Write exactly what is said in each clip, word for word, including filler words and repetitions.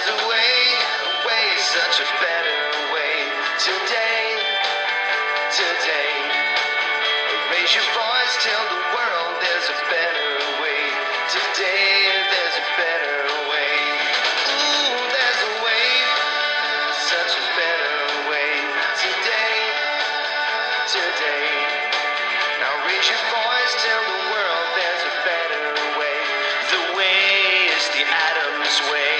a way, a way, such a better way. Today, today, raise your voice, tell the world there's a better way. Today, there's a better way. Ooh, there's a way, such a better way. Today, today, now raise your voice, tell the world there's a better way. The way is the Adams way.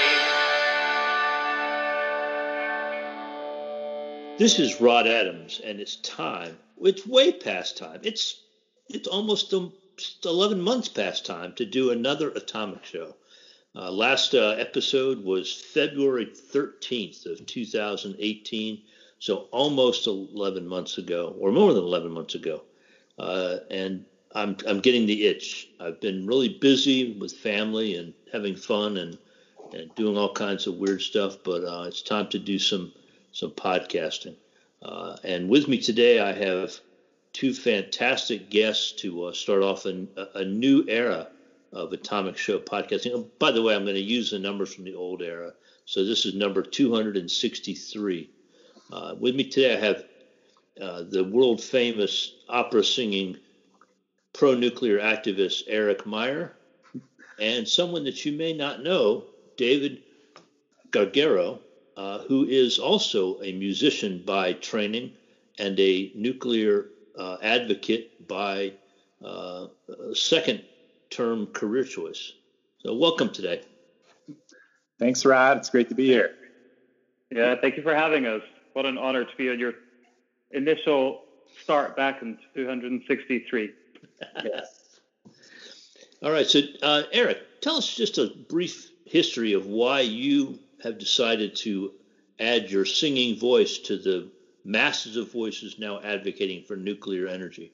This is Rod Adams, and it's time. It's way past time. It's it's almost um, eleven months past time to do another Atomic Show. Uh, last uh, episode was February thirteenth of two thousand eighteen, so almost eleven months ago, or more than eleven months ago. Uh, and I'm I'm getting the itch. I've been really busy with family and having fun and and doing all kinds of weird stuff, but uh, it's time to do some some podcasting. Uh, and with me today, I have two fantastic guests to uh, start off in a, a new era of Atomic Show podcasting. Oh, by the way, I'm going to use the numbers from the old era. So this is number two hundred sixty-three. Uh, with me today, I have uh, the world famous opera singing pro-nuclear activist Eric Meyer, and someone that you may not know, David Gargaro, uh, who is also a musician by training and a nuclear uh, advocate by uh, second term career choice. So welcome today. Thanks, Rod. It's great to be here. Yeah, thank you for having us. What an honor to be on your initial start back in two hundred sixty-three. Yes. All right. So, uh, Eric, tell us just a brief history of why you have decided to add your singing voice to the masses of voices now advocating for nuclear energy.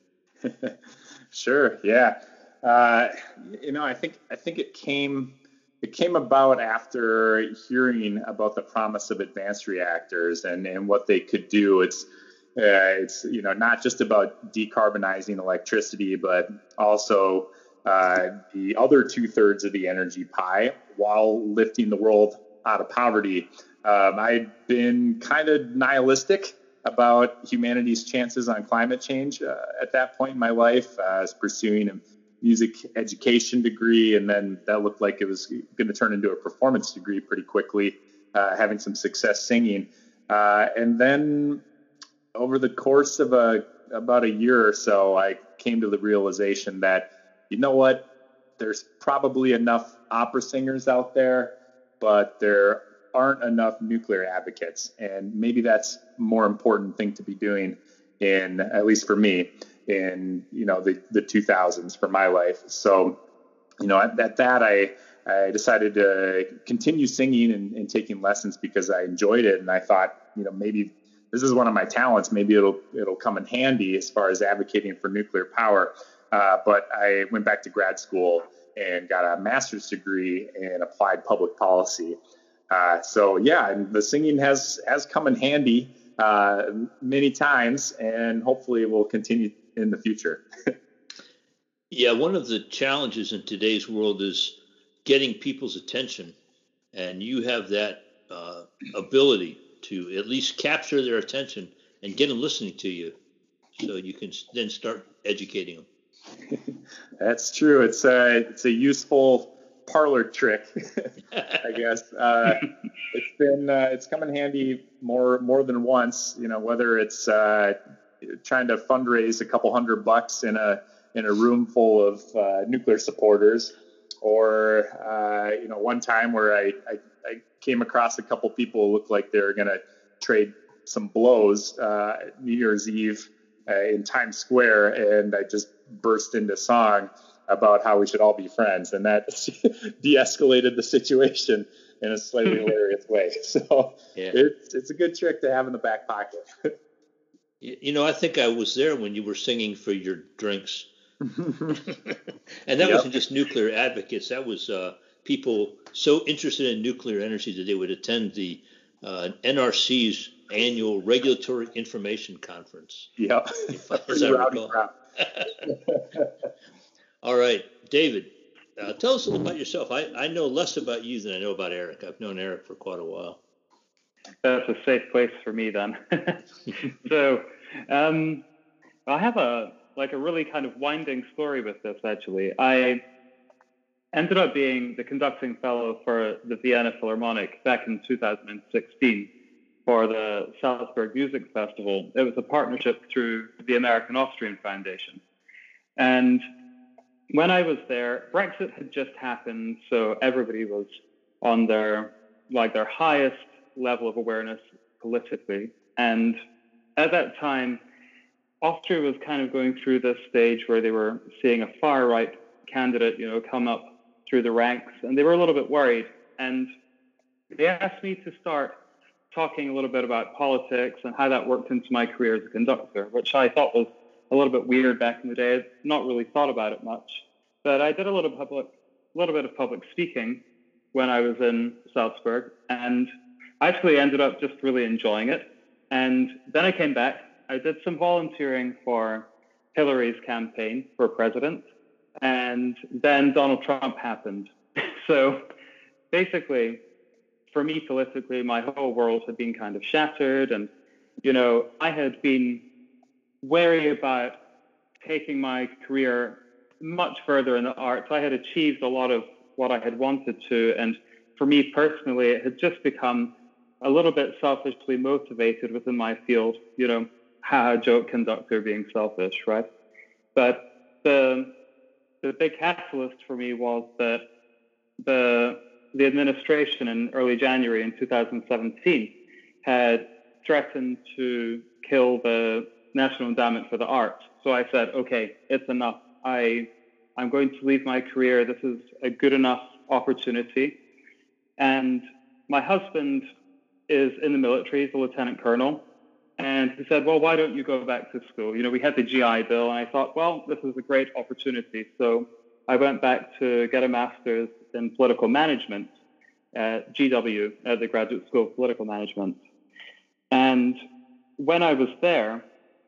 Sure. Yeah. Uh, you know, I think I think it came it came about after hearing about the promise of advanced reactors and, and what they could do. It's uh, it's you know not just about decarbonizing electricity, but also uh, the other two thirds of the energy pie while lifting the world out of poverty. Um, I'd been kind of nihilistic about humanity's chances on climate change uh, at that point in my life. Uh, I was pursuing a music education degree, and then that looked like it was going to turn into a performance degree pretty quickly, uh, having some success singing. Uh, and then over the course of a, about a year or so, I came to the realization that, you know what, there's probably enough opera singers out there, but there aren't enough nuclear advocates. And maybe that's a more important thing to be doing in, at least for me, in, you know, the, the two thousands for my life. So, you know, at, at that, I, I decided to continue singing and, and taking lessons because I enjoyed it. And I thought, you know, maybe this is one of my talents. Maybe it'll, it'll come in handy as far as advocating for nuclear power. Uh, but I went back to grad school and got a master's degree in applied public policy. Uh, so yeah, and the singing has, has come in handy uh, many times, and hopefully it will continue in the future. Yeah, one of the challenges in today's world is getting people's attention, and you have that uh, ability to at least capture their attention and get them listening to you, so you can then start educating them. That's true. It's a, it's a useful parlor trick, I guess. Uh, it's been uh, it's come in handy more more than once. You know, whether it's uh, trying to fundraise a couple hundred bucks in a in a room full of uh, nuclear supporters, or uh, you know, one time where I, I I came across a couple people who looked like they were going to trade some blows uh, New Year's Eve uh, in Times Square, and I just burst into song about how we should all be friends, and that de-escalated the situation in a slightly hilarious way. So yeah. it's it's a good trick to have in the back pocket. You know, I think I was there when you were singing for your drinks. And that yep. wasn't just nuclear advocates. That was uh, people so interested in nuclear energy that they would attend the uh, N R C's annual Regulatory Information Conference. Yeah. As I recall. All right, David, Uh, tell us a little about yourself. I, I know less about you than I know about Eric. I've known Eric for quite a while. That's a safe place for me then. so um, I have a like a really kind of winding story with this, actually. I ended up being the conducting fellow for the Vienna Philharmonic back in two thousand sixteen for the Salzburg Music Festival. It was a partnership through the American Austrian Foundation. And when I was there, Brexit had just happened, so everybody was on their like their highest level of awareness politically. And at that time, Austria was kind of going through this stage where they were seeing a far right candidate, you know, come up through the ranks, and they were a little bit worried. And they asked me to start talking a little bit about politics and how that worked into my career as a conductor, which I thought was a little bit weird back in the day. I'd not really thought about it much, but I did a little public, a little bit of public speaking when I was in Salzburg, and I actually ended up just really enjoying it. And then I came back. I did some volunteering for Hillary's campaign for president, and then Donald Trump happened. So basically, for me politically, my whole world had been kind of shattered, and you know, I had been wary about taking my career much further in the arts. I had achieved a lot of what I had wanted to, and for me personally, it had just become a little bit selfishly motivated within my field, you know, ha joke conductor being selfish, right? But the the big catalyst for me was that the the administration in early January in two thousand seventeen had threatened to kill the National Endowment for the Arts. So I said, okay, it's enough. I I'm going to leave my career. This is a good enough opportunity. And my husband is in the military, he's a lieutenant colonel. And he said, well, why don't you go back to school? You know, we had the G I Bill, and I thought, well, this is a great opportunity. So I went back to get a master's in political management at G W, at the Graduate School of Political Management. And when I was there,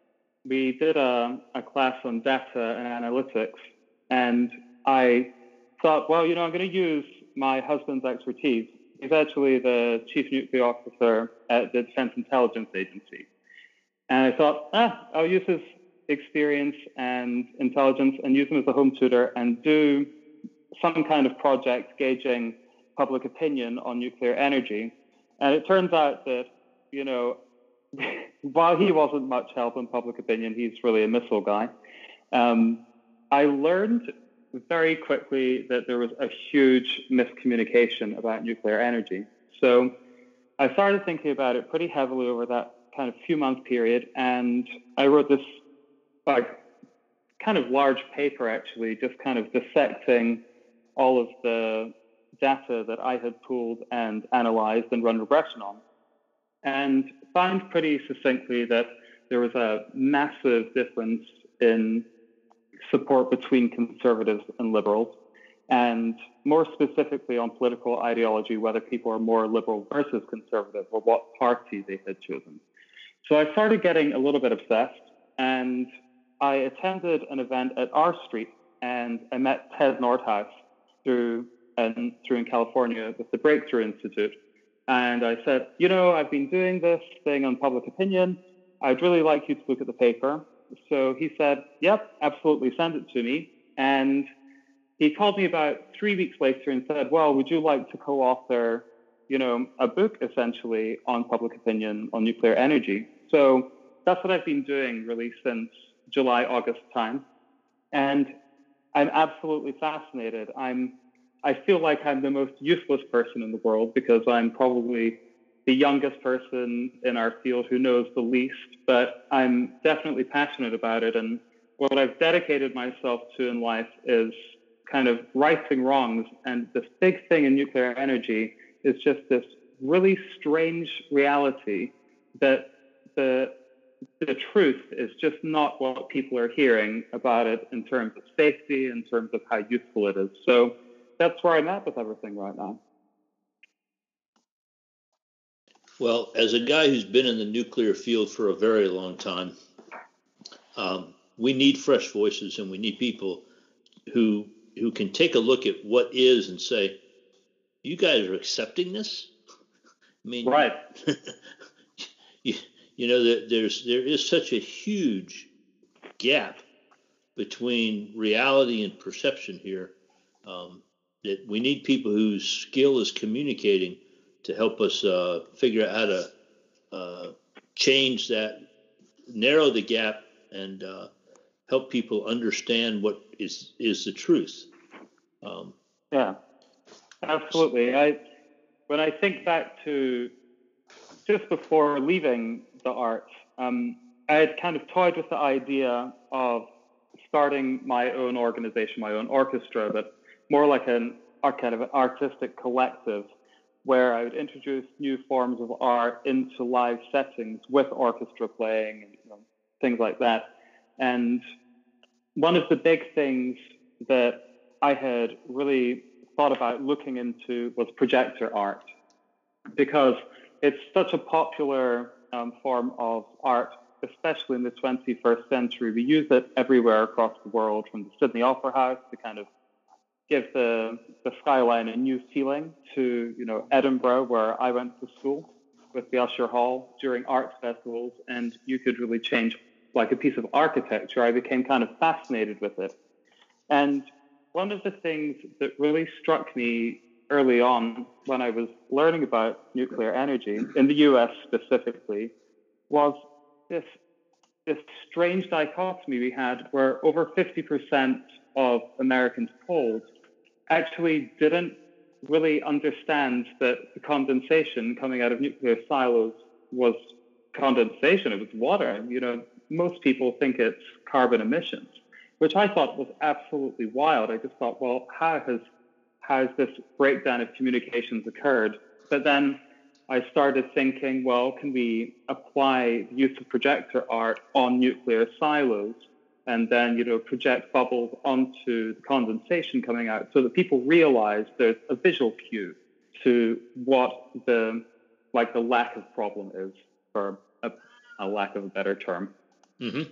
we did a, a class on data and analytics. And I thought, well, you know, I'm going to use my husband's expertise. He's actually the chief nuclear officer at the Defense Intelligence Agency. And I thought, ah, I'll use his experience and intelligence and use him as a home tutor and do some kind of project gauging public opinion on nuclear energy. And it turns out that, you know, while he wasn't much help in public opinion, he's really a missile guy. Um, I learned very quickly that there was a huge miscommunication about nuclear energy. So I started thinking about it pretty heavily over that kind of few month period, and I wrote this like kind of large paper, actually, just kind of dissecting all of the data that I had pulled and analyzed and run regression on, and found pretty succinctly that there was a massive difference in support between conservatives and liberals, and more specifically on political ideology, whether people are more liberal versus conservative or what party they had chosen. So I started getting a little bit obsessed, and I attended an event at R Street, and I met Ted Nordhaus through, and through in California with the Breakthrough Institute. And I said, you know, I've been doing this thing on public opinion. I'd really like you to look at the paper. So he said, yep, absolutely, send it to me. And he called me about three weeks later and said, well, would you like to co-author, you know, a book essentially on public opinion on nuclear energy? So that's what I've been doing really since July, August time. And I'm absolutely fascinated. I'm, I feel like I'm the most useless person in the world because I'm probably the youngest person in our field who knows the least, but I'm definitely passionate about it. And what I've dedicated myself to in life is kind of righting wrongs. And this big thing in nuclear energy is just this really strange reality that the the truth is just not what people are hearing about it in terms of safety, in terms of how useful it is. So that's where I'm at with everything right now. Well, as a guy who's been in the nuclear field for a very long time, um, we need fresh voices, and we need people who who can take a look at what is and say, you guys are accepting this? I mean, right. you, you know, that there's there is such a huge gap between reality and perception here, um, that we need people whose skill is communicating to help us uh, figure out how to uh, change that, narrow the gap, and uh, help people understand what is is the truth. Um, yeah, absolutely. I when I think back to just before leaving the arts, um, I had kind of toyed with the idea of starting my own organization, my own orchestra, but more like an kind of an artistic collective, where I would introduce new forms of art into live settings with orchestra playing and, you know, things like that. And one of the big things that I had really thought about looking into was projector art, because it's such a popular um, form of art, especially in the twenty-first century. We use it everywhere across the world, from the Sydney Opera House to kind of give the, the skyline a new feeling, to, you know, Edinburgh, where I went to school, with the Usher Hall during arts festivals, and you could really change like a piece of architecture. I became kind of fascinated with it. And one of the things that really struck me early on when I was learning about nuclear energy, in the U S specifically, was this, this strange dichotomy we had where over fifty percent of Americans polled actually didn't really understand that the condensation coming out of nuclear silos was condensation. It was water. You know, most people think it's carbon emissions, which I thought was absolutely wild. I just thought, well, how has how has this breakdown of communications occurred? But then I started thinking, well, can we apply the use of projector art on nuclear silos, and then, you know, project bubbles onto the condensation coming out, so that people realize there's a visual cue to what the, like the lack of problem is, for a, a lack of a better term. Mm-hmm.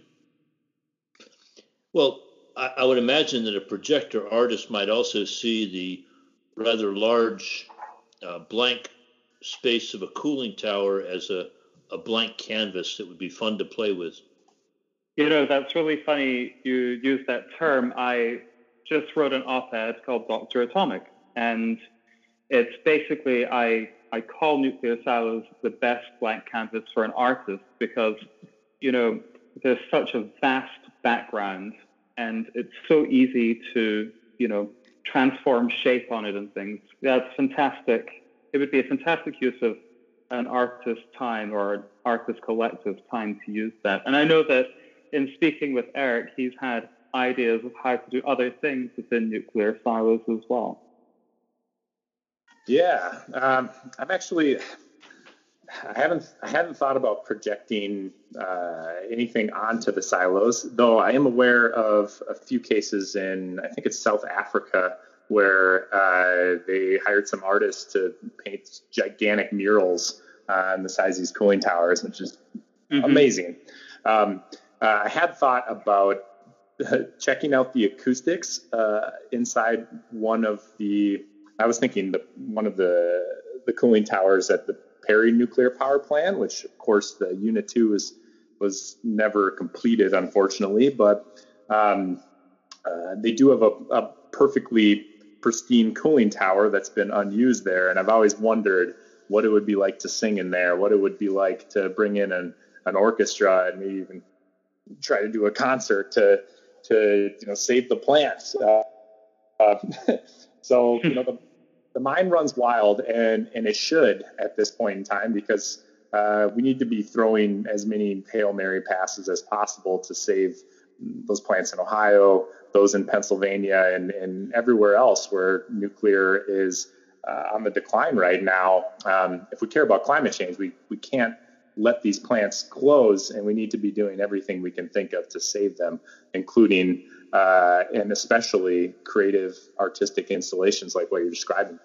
Well, I, I would imagine that a projector artist might also see the rather large uh, blank space of a cooling tower as a, a blank canvas that would be fun to play with. You know, that's really funny you use that term. I just wrote an op-ed called Doctor Atomic, and it's basically, I, I call nuclear silos the best blank canvas for an artist, because, you know, there's such a vast background, and it's so easy to, you know, transform shape on it and things. That's fantastic. It would be a fantastic use of an artist's time, or an artist collective time, to use that. And I know that in speaking with Eric, he's had ideas of how to do other things within nuclear silos as well. Yeah, um, I'm actually, I haven't, I haven't thought about projecting uh, anything onto the silos, though I am aware of a few cases in, I think it's South Africa, where uh, they hired some artists to paint gigantic murals on the size of these cooling towers, which is mm-hmm. amazing. Um, uh, I had thought about uh, checking out the acoustics uh, inside one of the, I was thinking the one of the the cooling towers at the Perry nuclear power plant, which of course the unit two is was never completed, unfortunately, but um, uh, they do have a, a perfectly pristine cooling tower that's been unused there. And I've always wondered what it would be like to sing in there, what it would be like to bring in an, an orchestra and maybe even try to do a concert to, to you know, save the plant. Uh, uh, so, you know, the, the mind runs wild, and, and it should at this point in time, because uh, we need to be throwing as many Hail Mary passes as possible to save those plants in Ohio, those in Pennsylvania, and, and everywhere else where nuclear is uh, on the decline right now. Um, if we care about climate change, we, we can't let these plants close, and we need to be doing everything we can think of to save them, including uh, and especially creative artistic installations like what you're describing.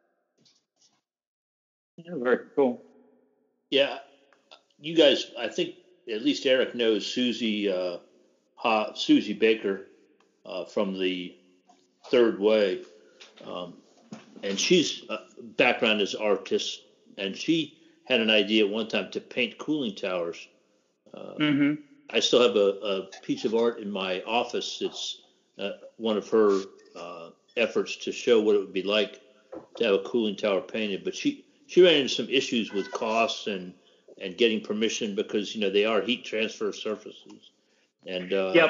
Yeah, very cool. Yeah, you guys, I think at least Eric knows Susie uh, ha, Susie Baker uh, from the third way. Um, and she's uh, background as artist, and she had an idea at one time to paint cooling towers. Uh, Mm-hmm. I still have a, a piece of art in my office. It's uh, one of her uh, efforts to show what it would be like to have a cooling tower painted. But she, she ran into some issues with costs and, and getting permission because, you know, they are heat transfer surfaces. And uh, Yep.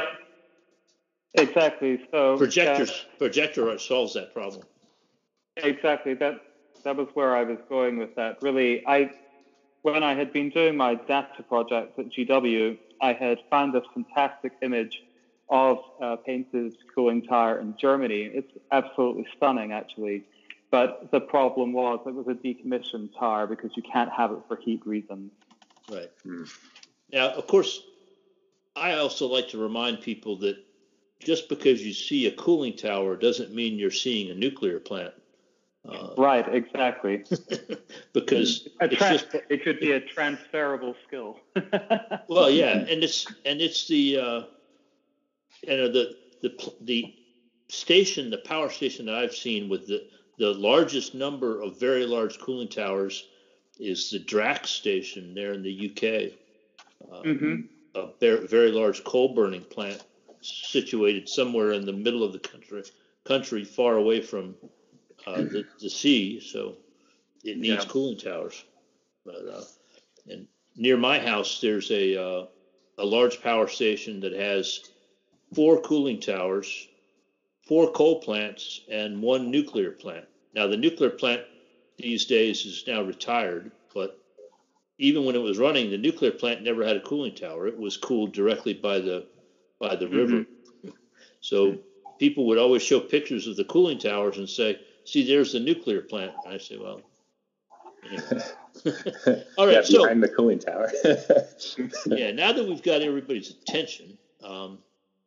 Exactly. So projectors, that, projector art solves that problem. Exactly. That that was where I was going with that. Really, I when I had been doing my data project at G W, I had found this fantastic image of a painted cooling tower in Germany. It's absolutely stunning, actually. But the problem was it was a decommissioned tower because you can't have it for heat reasons. Right. Hmm. Now, of course, I also like to remind people that just because you see a cooling tower doesn't mean you're seeing a nuclear plant. Uh, right, exactly. Because a it's trans- just, it could be a transferable skill. Well, yeah, and it's and it's the uh, you know the the the station, the power station that I've seen with the the largest number of very large cooling towers is the Drax station there in the U K. Uh, mm-hmm. A very, very large coal burning plant situated somewhere in the middle of the country, country far away from uh, the, the sea, so it needs yeah. cooling towers. But, uh, and near my house, there's a uh, a large power station that has four cooling towers, four coal plants, and one nuclear plant. Now, the nuclear plant these days is now retired, but even when it was running, the nuclear plant never had a cooling tower. It was cooled directly by the by the mm-hmm. river. So people would always show pictures of the cooling towers and say, "See, there's the nuclear plant." And I say, "Well, anyway." All right, yeah, so behind the cooling tower. yeah, now that we've got everybody's attention, um,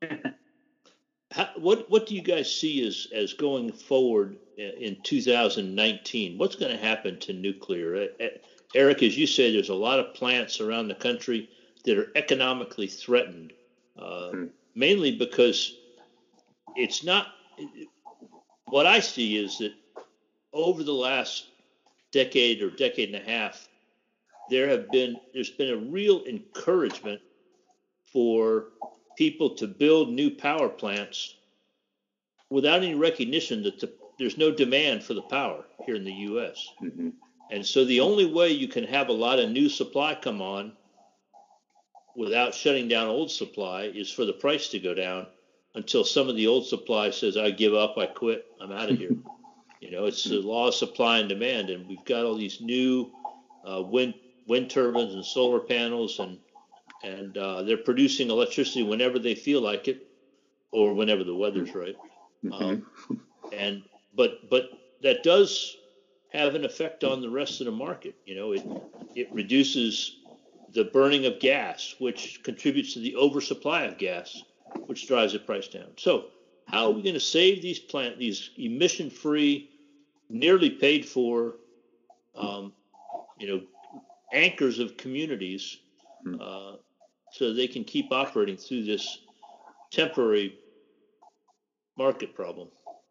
how, what what do you guys see as as going forward in two thousand nineteen? What's going to happen to nuclear? Eric, as you say, there's a lot of plants around the country that are economically threatened, uh, hmm. mainly because it's not. What I see is that over the last decade or decade and a half, there have been there's been a real encouragement for people to build new power plants without any recognition that the, there's no demand for the power here in the U S Mm-hmm. And so the only way you can have a lot of new supply come on without shutting down old supply is for the price to go down until some of the old supply says, I give up, I quit, I'm out of here. You know, it's the law of supply and demand, and we've got all these new uh, wind wind turbines and solar panels, and and uh, they're producing electricity whenever they feel like it, or whenever the weather's right. Mm-hmm. Um, and but but that does have an effect on the rest of the market. You know, it it reduces the burning of gas, which contributes to the oversupply of gas, which drives the price down. So how are we going to save these plant these emission-free, nearly paid for, um, you know, anchors of communities, uh, so they can keep operating through this temporary market problem?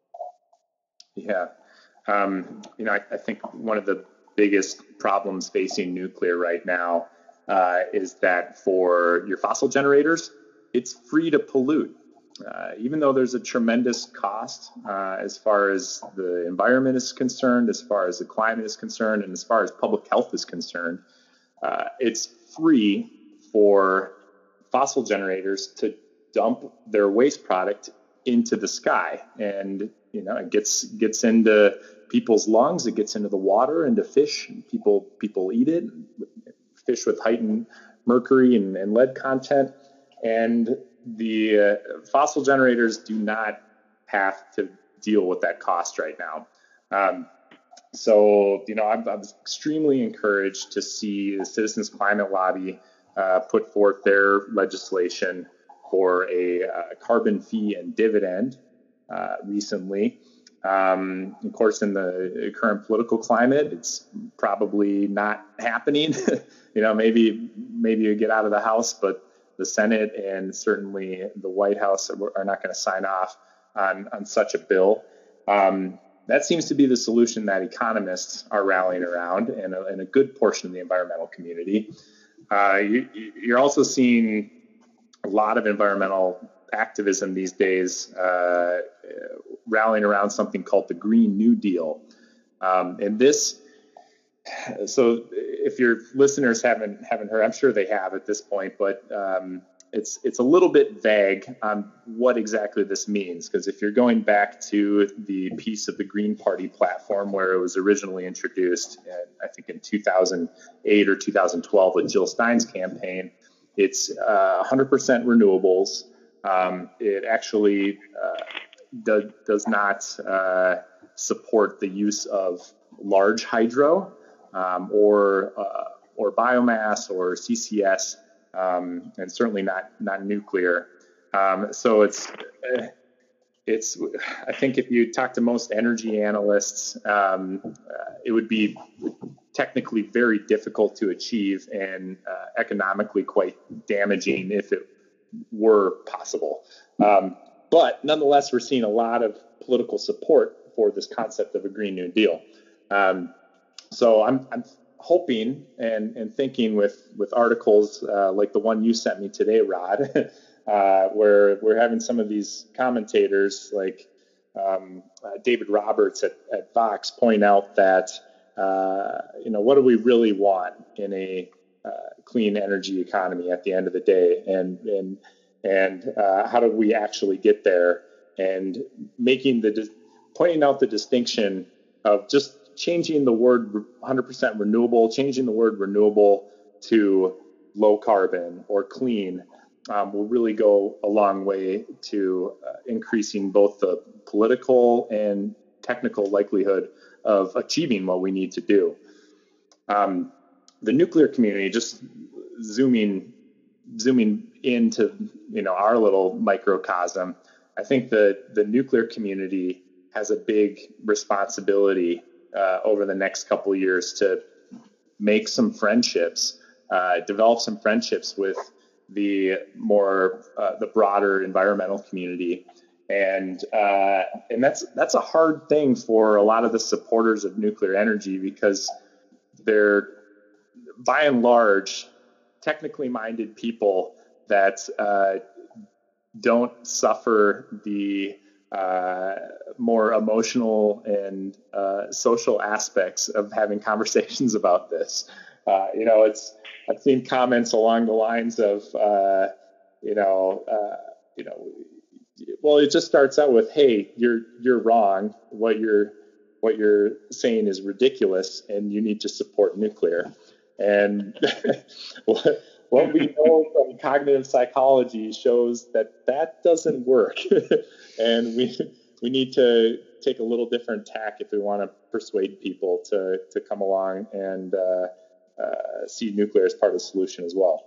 Yeah. Um, you know, I, I think one of the biggest problems facing nuclear right now uh, is that for your fossil generators, it's free to pollute. Uh, even though there's a tremendous cost uh, as far as the environment is concerned, as far as the climate is concerned, and as far as public health is concerned, uh, it's free for fossil generators to dump their waste product into the sky. And, you know, it gets gets into people's lungs, it gets into the water, into fish. People people eat it, fish with heightened mercury and, and lead content. And the uh, fossil generators do not have to deal with that cost right now. Um, so, you know, I'm, I'm extremely encouraged to see the Citizens Climate Lobby uh, put forth their legislation for a uh, carbon fee and dividend uh, recently. Um, of course, in the current political climate, it's probably not happening. You know, maybe maybe you get out of the House, but the Senate and certainly the White House are, are not going to sign off on, on such a bill. Um, that seems to be the solution that economists are rallying around, and a, and a good portion of the environmental community. Uh, you, you're also seeing a lot of environmental activism these days uh, rallying around something called the Green New Deal. Um, and this, so if your listeners haven't haven't heard, I'm sure they have at this point, but um, it's it's a little bit vague on what exactly this means. Because if you're going back to the piece of the Green Party platform where it was originally introduced, in, I think in two thousand eight or two thousand twelve with Jill Stein's campaign, it's uh, one hundred percent renewables. Um, it actually uh, do, does not uh, support the use of large hydro um, or uh, or biomass or C C S, um, and certainly not not nuclear. Um, so it's it's I think if you talk to most energy analysts, um, uh, it would be technically very difficult to achieve and uh, economically quite damaging if it were possible. Um, but nonetheless, we're seeing a lot of political support for this concept of a Green New Deal. Um, so I'm, I'm hoping and, and thinking with, with articles uh, like the one you sent me today, Rod, uh, where we're having some of these commentators like um, uh, David Roberts at, at Vox point out that, uh, you know, what do we really want in a Uh, clean energy economy at the end of the day, and and and uh, how do we actually get there? And making the pointing out the distinction of just changing the word one hundred percent renewable, changing the word renewable to low carbon or clean um, will really go a long way to uh, increasing both the political and technical likelihood of achieving what we need to do. Um, The nuclear community, just zooming zooming into you know our little microcosm, I think that the nuclear community has a big responsibility uh, over the next couple of years to make some friendships, uh, develop some friendships with the more uh, the broader environmental community, and uh, and that's that's a hard thing for a lot of the supporters of nuclear energy, because they're by and large technically minded people that uh, don't suffer the uh, more emotional and uh, social aspects of having conversations about this. Uh, you know, it's I've seen comments along the lines of, uh, you know, uh, you know, well, it just starts out with, "Hey, you're you're wrong. What you're what you're saying is ridiculous, and you need to support nuclear." And what, what we know from cognitive psychology shows that that doesn't work. And we we need to take a little different tack if we want to persuade people to, to come along and uh, uh, see nuclear as part of the solution as well.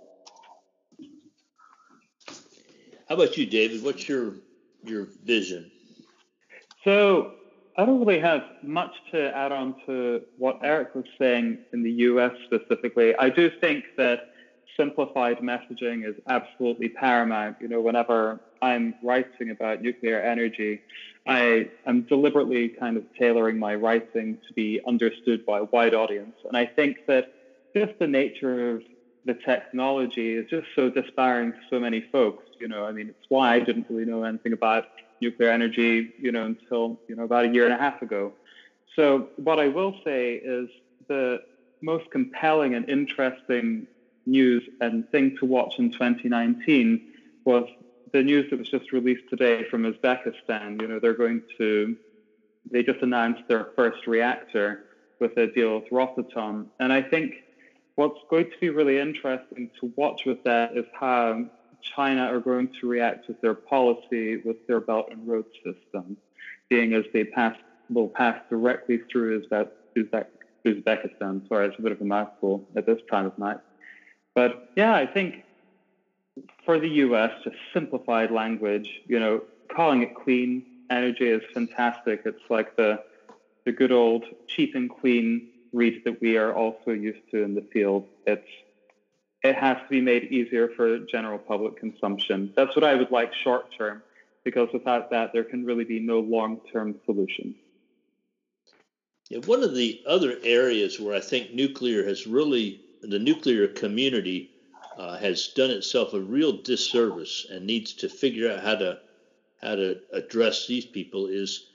How about you, David? What's your your vision? So I don't really have much to add on to what Eric was saying in the U S specifically. I do think that simplified messaging is absolutely paramount. You know, whenever I'm writing about nuclear energy, I am deliberately kind of tailoring my writing to be understood by a wide audience. And I think that just the nature of the technology is just so disparaging to so many folks. You know, I mean, it's why I didn't really know anything about nuclear energy, you know, until, you know, about a year and a half ago. So what I will say is the most compelling and interesting news and thing to watch in twenty nineteen was the news that was just released today from Uzbekistan. You know, they're going to, they just announced their first reactor with a deal with Rosatom. And I think what's going to be really interesting to watch with that is how China are going to react with their policy with their Belt and Road system, being as they pass will pass directly through Uzbek, Uzbek, Uzbekistan. Sorry, it's a bit of a mouthful at this time of night. But yeah, I think for the U S, just simplified language, you know, calling it clean energy is fantastic. It's like the the good old cheap and clean read that we are also used to in the field. It's It has to be made easier for general public consumption. That's what I would like short term. because without that, there can really be no long-term solutions. Yeah, one of the other areas where I think nuclear has really, the nuclear community uh, has done itself a real disservice and needs to figure out how to how to address these people is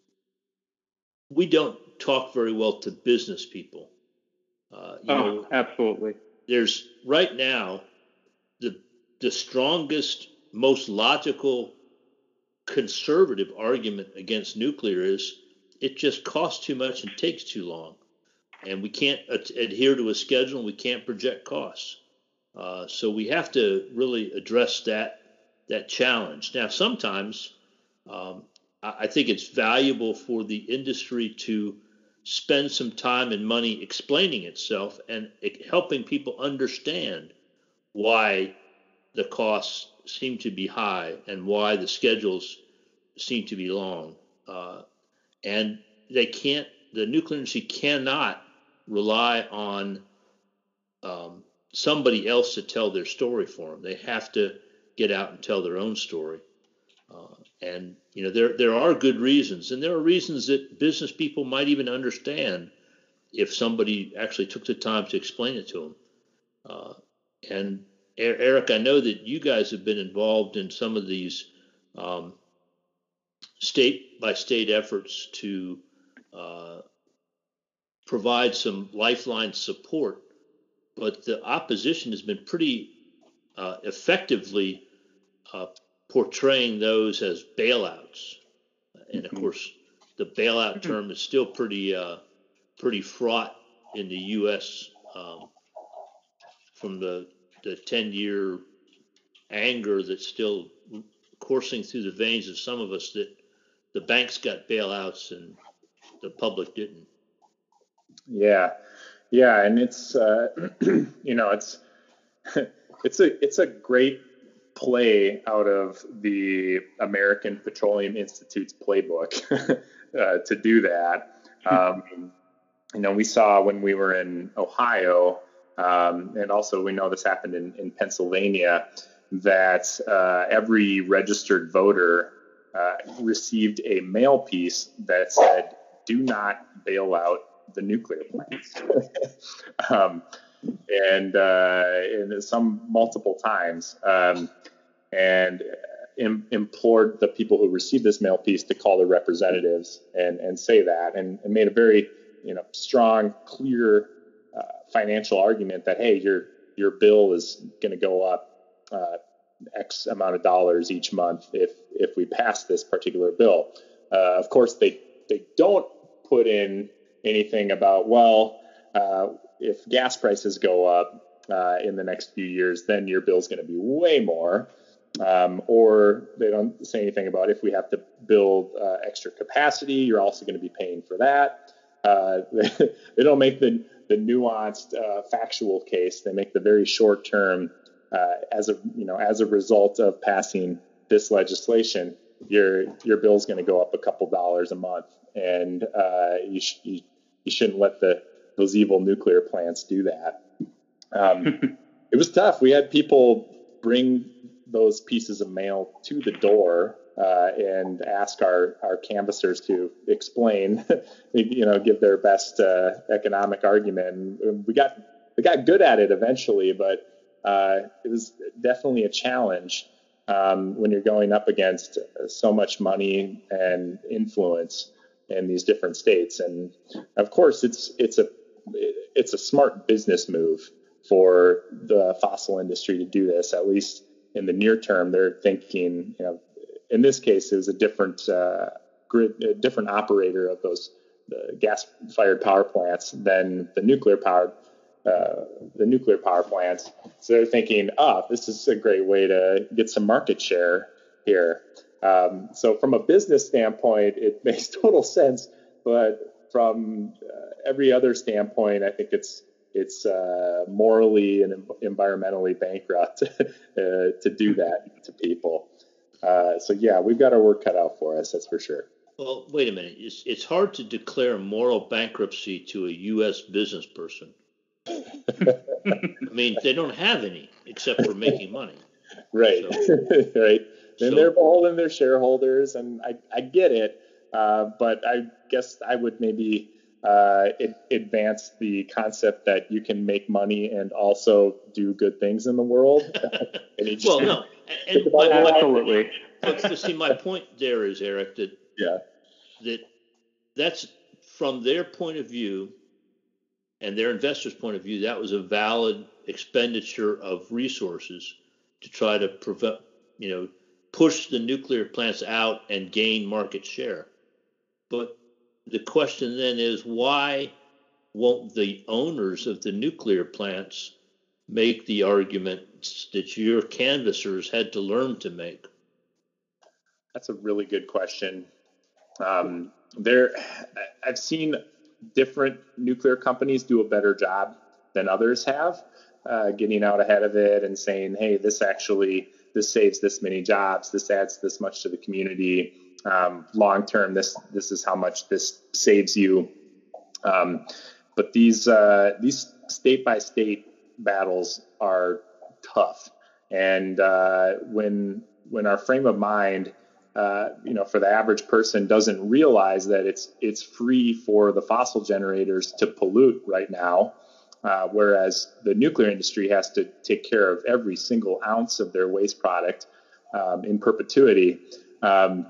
we don't talk very well to business people. Uh, you oh, know, absolutely. There's right now the the strongest, most logical, conservative argument against nuclear is it just costs too much and takes too long, and we can't ad- adhere to a schedule and we can't project costs. Uh, so we have to really address that that challenge. Now, sometimes um, I, I think it's valuable for the industry to spend some time and money explaining itself and it, helping people understand why the costs seem to be high and why the schedules seem to be long. Uh, and they can't, the nuclear industry cannot rely on um, somebody else to tell their story for them. They have to get out and tell their own story. Uh, and, you know, there there are good reasons, and there are reasons that business people might even understand if somebody actually took the time to explain it to them. Uh, and Eric, I know that you guys have been involved in some of these um, state by state efforts to uh, provide some lifeline support, but the opposition has been pretty uh, effectively uh, portraying those as bailouts. And of course, the bailout term is still pretty uh, pretty fraught in the U S um, from the the ten-year anger that's still coursing through the veins of some of us that the banks got bailouts and the public didn't. Yeah, yeah, and it's uh, you know it's it's a it's a great play out of the American Petroleum Institute's playbook uh, to do that. Um, you know, we saw when we were in Ohio, um, and also we know this happened in, in Pennsylvania, that uh, every registered voter uh, received a mail piece that said, "Do not bail out the nuclear plants." um, and, uh, and some multiple times, um, and im- implored the people who received this mail piece to call their representatives and, and say that, and, and made a very, you know, strong, clear uh, financial argument that, hey, your your bill is going to go up uh, X amount of dollars each month if if we pass this particular bill. Uh, of course, they they don't put in anything about, well, uh, if gas prices go up uh, in the next few years, then your bill's going to be way more. Um, or they don't say anything about if we have to build uh, extra capacity, you're also going to be paying for that. Uh, they, they don't make the, the nuanced uh, factual case. They make the very short term. Uh, as a you know, as a result of passing this legislation, your your bill's going to go up a couple dollars a month, and uh, you, sh- you you shouldn't let the those evil nuclear plants do that. Um, it was tough. We had people bring those pieces of mail to the door uh, and ask our, our canvassers to explain, you know, give their best uh, economic argument. And we got we got good at it eventually, but uh, it was definitely a challenge um, when you're going up against so much money and influence in these different states. And of course, it's it's a it's a smart business move for the fossil industry to do this, at least in the near term. They're thinking, you know, in this case, it was a different uh, grid, a different operator of those the gas-fired power plants than the nuclear powered uh, the nuclear power plants. So they're thinking, ah, oh, this is a great way to get some market share here. Um, so from a business standpoint, it makes total sense, but from uh, every other standpoint, I think it's it's uh, morally and environmentally bankrupt uh, to do that to people. Uh, so yeah, we've got our work cut out for us, that's for sure. Well, wait a minute. It's it's hard to declare moral bankruptcy to a U S business person. I mean, they don't have any except for making money. Right, so. right. then So- they're beholden to their shareholders, and I, I get it. Uh, but I guess I would maybe uh, it, advance the concept that you can make money and also do good things in the world. And you just- Well, no, and, and my, Absolutely. but to see, my point there is, Eric, that yeah, that that's from their point of view and their investors' point of view, that was a valid expenditure of resources to try to prevent, you know, push the nuclear plants out and gain market share. But the question then is, why won't the owners of the nuclear plants make the arguments that your canvassers had to learn to make? that's a really good question. Um, there, I've seen different nuclear companies do a better job than others have, uh, getting out ahead of it and saying, "Hey, this actually this saves this many jobs. This adds this much to the community. Um, long term, this this is how much this saves you." Um, but these uh, these state by state battles are tough, and uh, when when our frame of mind, uh, you know, for the average person doesn't realize that it's it's free for the fossil generators to pollute right now, uh, whereas the nuclear industry has to take care of every single ounce of their waste product um, in perpetuity. Um,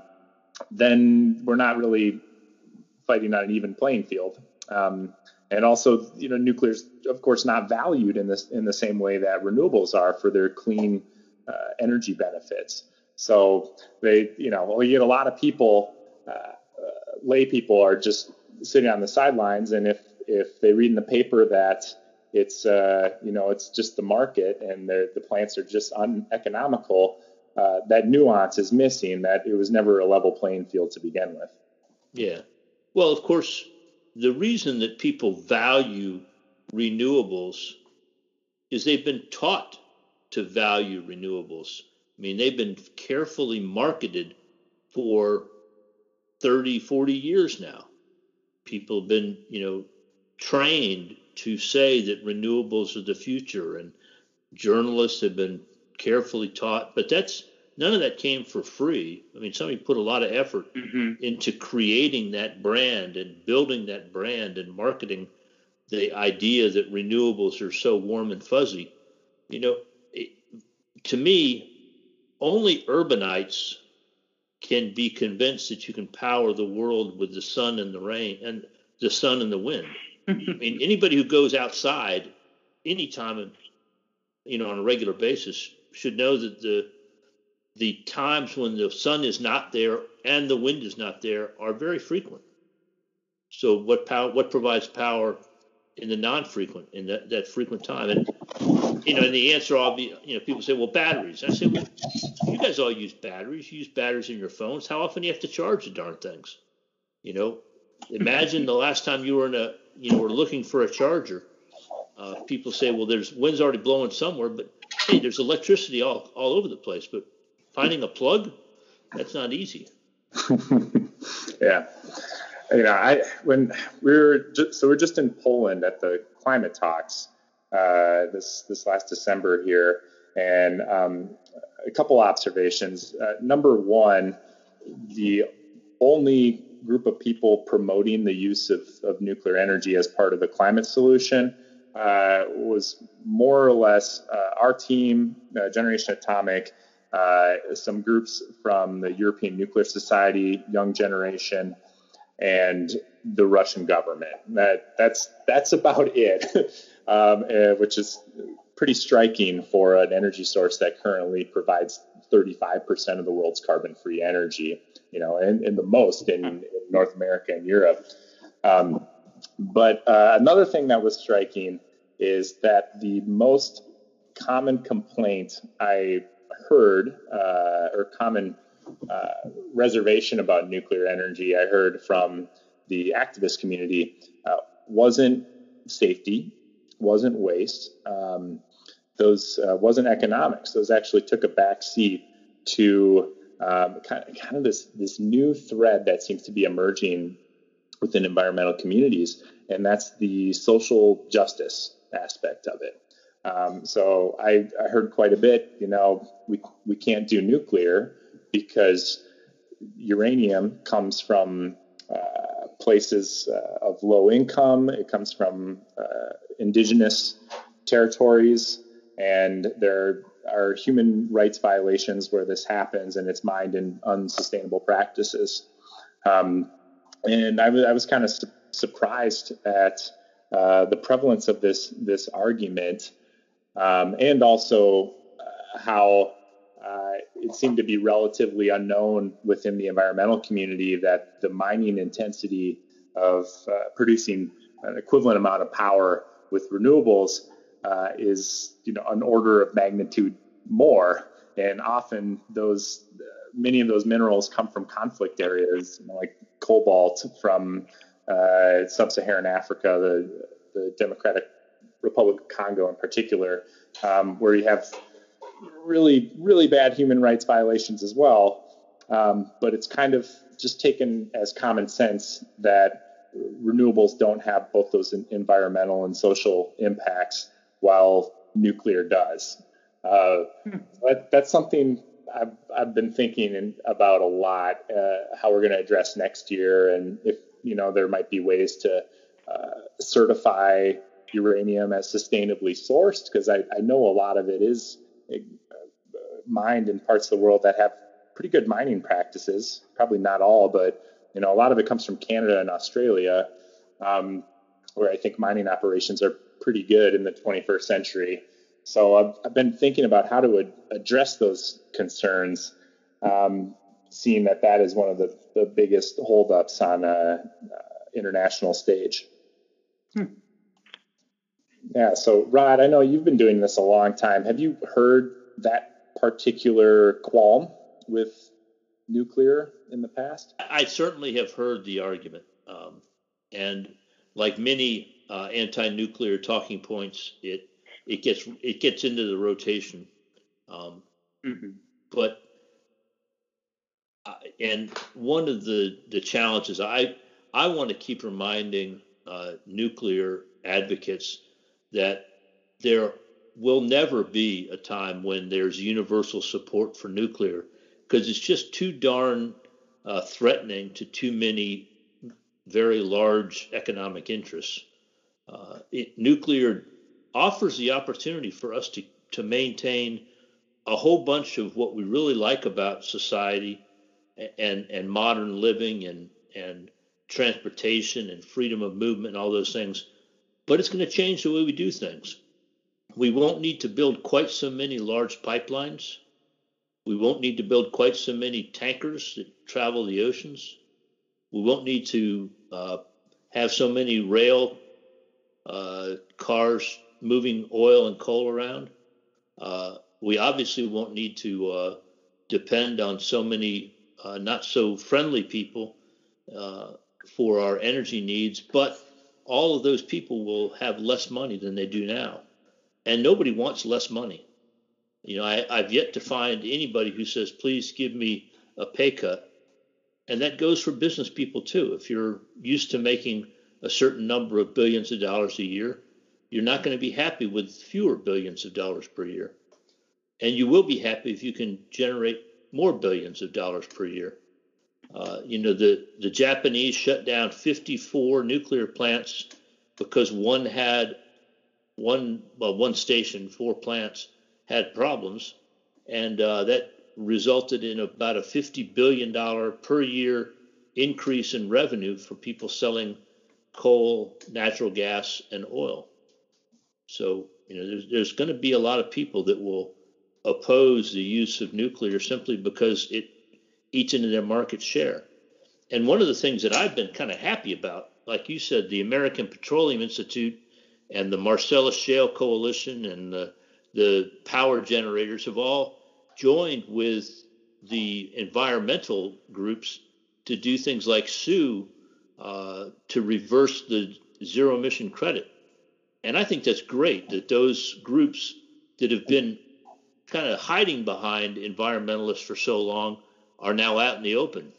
then we're not really fighting on an even playing field. Um, and also, you know, nuclear is, of course, not valued in this in the same way that renewables are for their clean uh, energy benefits. So they, you know, well, you get a lot of people, uh, uh, lay people are just sitting on the sidelines, and if if they read in the paper that it's, uh, you know, it's just the market and the plants are just uneconomical, uh, that nuance is missing. That it was never a level playing field to begin with. Yeah. Well, of course, the reason that people value renewables is they've been taught to value renewables. I mean, they've been carefully marketed for thirty, forty years now. People have been, you know, trained to say that renewables are the future, and journalists have been carefully taught, but that's none of that came for free. I mean, somebody put a lot of effort Mm-hmm. into creating that brand and building that brand and marketing the idea that renewables are so warm and fuzzy. You know, it, to me, only urbanites can be convinced that you can power the world with the sun and the rain and the sun and the wind. I mean, anybody who goes outside anytime, you know, on a regular basis should know that the the times when the sun is not there and the wind is not there are very frequent. So what power, what provides power in the non-frequent, in that, that frequent time? And, you know, and the answer, I'll be, you know, people say, well, batteries. I say, well, you guys all use batteries. You use batteries in your phones. How often do you have to charge the darn things? You know, imagine the last time you were in a, you know, were looking for a charger. Uh, people say, well, there's wind's already blowing somewhere, but hey, there's electricity all, all over the place. But finding a plug, that's not easy. Yeah. You know, I when we were just, so we're just in Poland at the climate talks uh, this this last December here, and um, a couple observations. Uh, number one, the only group of people promoting the use of, of nuclear energy as part of the climate solution uh, was more or less uh, our team, uh, Generation Atomic, uh, some groups from the European Nuclear Society, Young Generation, and the Russian government. That that's that's about it, um, uh, which is pretty striking for an energy source that currently provides thirty-five percent of the world's carbon-free energy, you know, and, and the most in, in North America and Europe. Um, but uh, another thing that was striking is that the most common complaint I heard, uh, or common Uh, reservation about nuclear energy I heard from the activist community uh, wasn't safety, wasn't waste, um, those uh, wasn't economics. Those actually took a back seat to um, kind, of, kind of this this new thread that seems to be emerging within environmental communities, and that's the social justice aspect of it. Um, so I, I heard quite a bit, you know, we we can't do nuclear. because uranium comes from uh, places uh, of low income. It comes from uh, indigenous territories, and there are human rights violations where this happens, and it's mined in unsustainable practices. Um, and I, w- I was kind of su- surprised at uh, the prevalence of this this argument, um, and also uh, how uh, it seemed to be relatively unknown within the environmental community that the mining intensity of uh, producing an equivalent amount of power with renewables uh, is, you know, an order of magnitude more. And often those, uh, many of those minerals come from conflict areas, you know, like cobalt from uh, sub-Saharan Africa, the, the Democratic Republic of Congo in particular, um, where you have really, really bad human rights violations as well. Um, but it's kind of just taken as common sense that renewables don't have both those environmental and social impacts, while nuclear does. Uh, hmm. that, that's something I've, I've been thinking in, about a lot, uh, how we're going to address next year, and if, you know, there might be ways to uh, certify uranium as sustainably sourced, because I, I know a lot of it is mined in parts of the world that have pretty good mining practices. Probably not all, but, you know, a lot of it comes from Canada and Australia, um, where I think mining operations are pretty good in the twenty-first century. So I've, I've been thinking about how to ad- address those concerns, um, seeing that that is one of the, the biggest holdups on a uh, international stage. Hmm. Yeah. So Rod, I know you've been doing this a long time. Have you heard that particular qualm with nuclear in the past? I certainly have heard the argument. Um, and like many uh, anti-nuclear talking points, it it gets it gets into the rotation. Um, mm-hmm. But uh, and one of the, the challenges, I I want to keep reminding uh, nuclear advocates that there will never be a time when there's universal support for nuclear, because it's just too darn uh, threatening to too many very large economic interests. Uh, it, nuclear offers the opportunity for us to, to maintain a whole bunch of what we really like about society and, and modern living and, and transportation and freedom of movement and all those things. But it's going to change the way we do things. We won't need to build quite so many large pipelines. We won't need to build quite so many tankers that travel the oceans. We won't need to uh, have so many rail uh, cars moving oil and coal around. Uh, we obviously won't need to uh, depend on so many uh, not so friendly people uh, for our energy needs, but all of those people will have less money than they do now. And nobody wants less money. You know, I, I've yet to find anybody who says, please give me a pay cut. And that goes for business people too. If you're used to making a certain number of billions of dollars a year, you're not going to be happy with fewer billions of dollars per year. And you will be happy if you can generate more billions of dollars per year. Uh, you know, the, the Japanese shut down fifty-four nuclear plants because one had one, well, one station, four plants had problems. And uh, that resulted in about a fifty billion dollars per year increase in revenue for people selling coal, natural gas, and oil. So, you know, there's, there's going to be a lot of people that will oppose the use of nuclear simply because it eats into their market share. And one of the things that I've been kind of happy about, like you said, the American Petroleum Institute and the Marcellus Shale Coalition and the, the power generators have all joined with the environmental groups to do things like sue uh, to reverse the zero emission credit. And I think that's great that those groups that have been kind of hiding behind environmentalists for so long are now out in the open.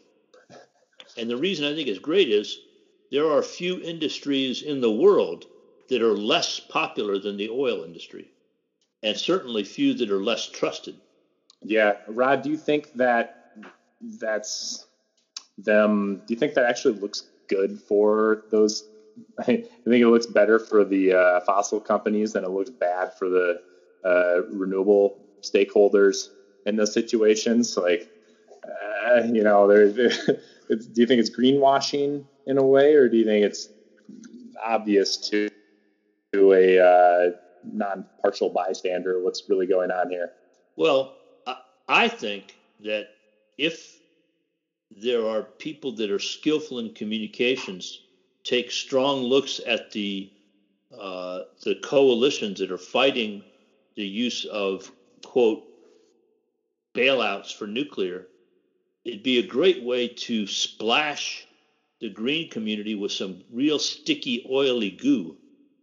And the reason I think it's great is there are few industries in the world that are less popular than the oil industry, and certainly few that are less trusted. Yeah. Rod, do you think that that's them. Do you think that actually looks good for those? I think it looks better for the uh, fossil companies than it looks bad for the uh, renewable stakeholders in those situations. Like, uh, you know, there. Do you think it's greenwashing in a way, or do you think it's obvious to to a uh, non-partial bystander what's really going on here? Well, I, I think that if there are people that are skillful in communications, take strong looks at the uh, the coalitions that are fighting the use of, quote, bailouts for nuclear, it'd be a great way to splash the green community with some real sticky, oily goo,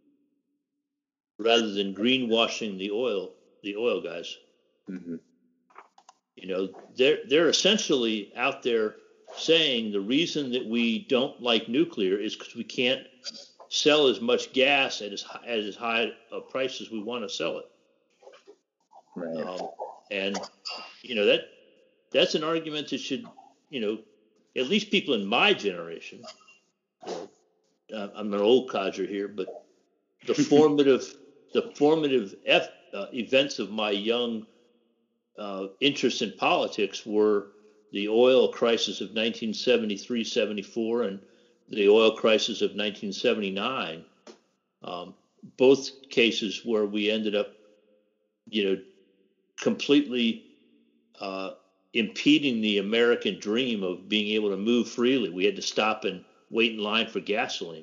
rather than greenwashing the oil, the oil guys. Mm-hmm. You know, they're they're essentially out there saying the reason that we don't like nuclear is because we can't sell as much gas at as high, at as high a price as we want to sell it. Right. Um, and you know that that's an argument that should, you know, at least people in my generation. You know, uh, I'm an old codger here, but the formative the formative F, uh, events of my young uh, interest in politics were the oil crisis of nineteen seventy-three seventy-four and the oil crisis of nineteen seventy-nine. Um, both cases where we ended up, you know, completely uh, impeding the American dream of being able to move freely. We had to stop and wait in line for gasoline.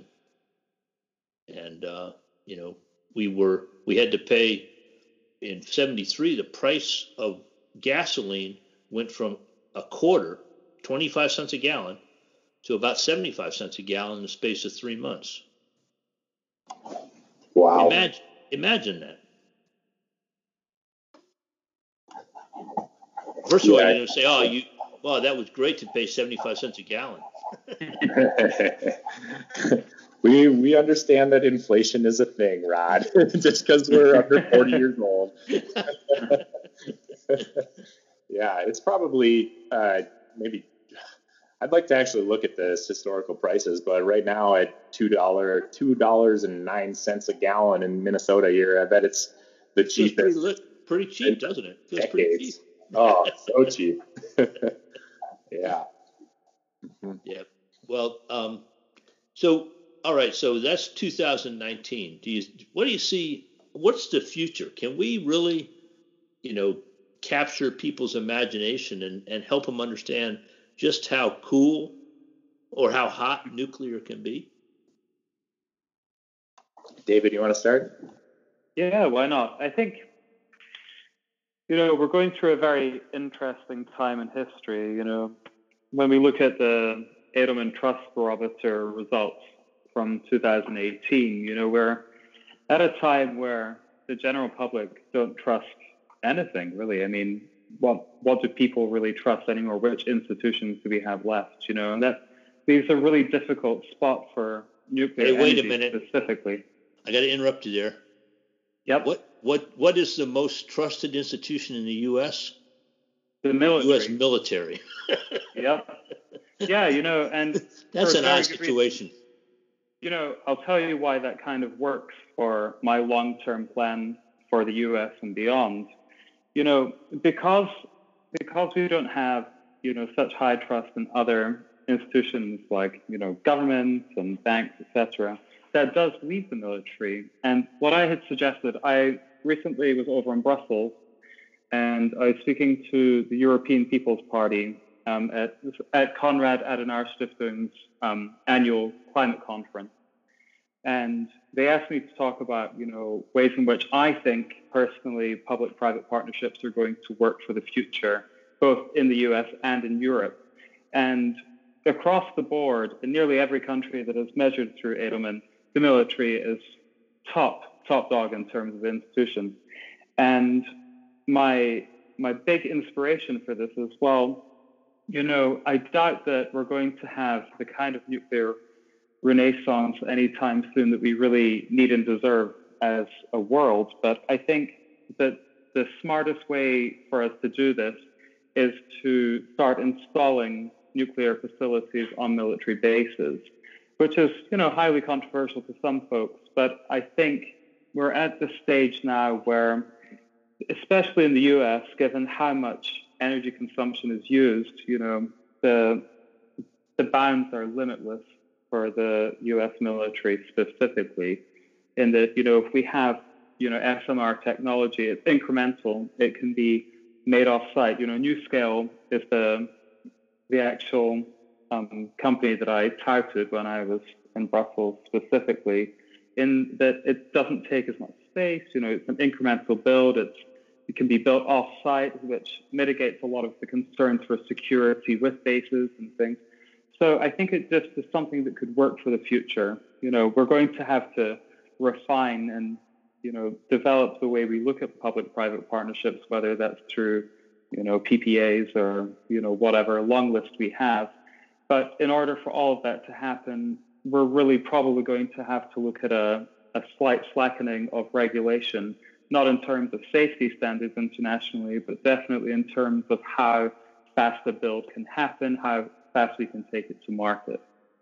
And, uh, you know, we were, we had to pay in seventy-three, the price of gasoline went from a quarter, twenty-five cents a gallon, to about seventy-five cents a gallon in the space of three months. Wow. Imagine, imagine that. First of all, Yeah. you're going to say, oh, you, well, that was great to pay seventy-five cents a gallon. we we understand that inflation is a thing, Rod, just because we're under forty years old. Yeah, it's probably uh, maybe. I'd like to actually look at this historical prices, but right now at two dollar two dollars and nine cents a gallon in Minnesota here, I bet it's the cheapest. Feels pretty, pretty cheap, doesn't it? Feels decades. pretty cheap. Oh, so cheap. Yeah. Mm-hmm. Yeah. Well, um, so all right. So that's two thousand nineteen. Do you? What do you see? What's the future? Can we really, you know, capture people's imagination and, and help them understand just how cool or how hot nuclear can be? David, you want to start? Yeah, why not? I think, you know, we're going through a very interesting time in history. You know, when we look at the Edelman Trust Barometer results from two thousand eighteen, you know, we're at a time where the general public don't trust anything, really. I mean, what what do people really trust anymore? Which institutions do we have left? You know, and that leaves a really difficult spot for nuclear Hey, wait a energy minute. specifically. I got to interrupt you there. Yep. What what what is the most trusted institution in the U S? The military. U S military. Yep. Yeah, you know, and that's for an a very odd good situation. reason. You know, I'll tell you why that kind of works for my long-term plan for the U S and beyond. You know, because because we don't have, you know, such high trust in other institutions like, you know, governments and banks, et cetera, that does leave the military. And what I had suggested, I recently was over in Brussels, and I was speaking to the European People's Party um, at at Konrad Adenauer Stiftung's um, annual climate conference. And they asked me to talk about, you know, ways in which I think personally public-private partnerships are going to work for the future, both in the U S and in Europe. And across the board, in nearly every country that is measured through Edelman, the military is top, top dog in terms of institutions. And my my big inspiration for this is, well, you know, I doubt that we're going to have the kind of nuclear renaissance anytime soon that we really need and deserve as a world. But I think that the smartest way for us to do this is to start installing nuclear facilities on military bases, which is, you know, highly controversial to some folks. But I think we're at the stage now where, especially in the U S, given how much energy consumption is used, you know, the the bounds are limitless for the U S military specifically, in that, you know, if we have, you know, S M R technology, it's incremental. It can be made off-site. You know, NuScale is the the actual um, company that I touted when I was in Brussels specifically, in that it doesn't take as much space. You know, it's an incremental build. It's it can be built off-site, which mitigates a lot of the concerns for security with bases and things. So I think it just is something that could work for the future. You know, we're going to have to refine and, you know, develop the way we look at public-private partnerships, whether that's through, you know, P P As or, you know, whatever long list we have. But in order for all of that to happen, we're really probably going to have to look at a, a slight slackening of regulation, not in terms of safety standards internationally, but definitely in terms of how fast the build can happen, how fast we can take it to market.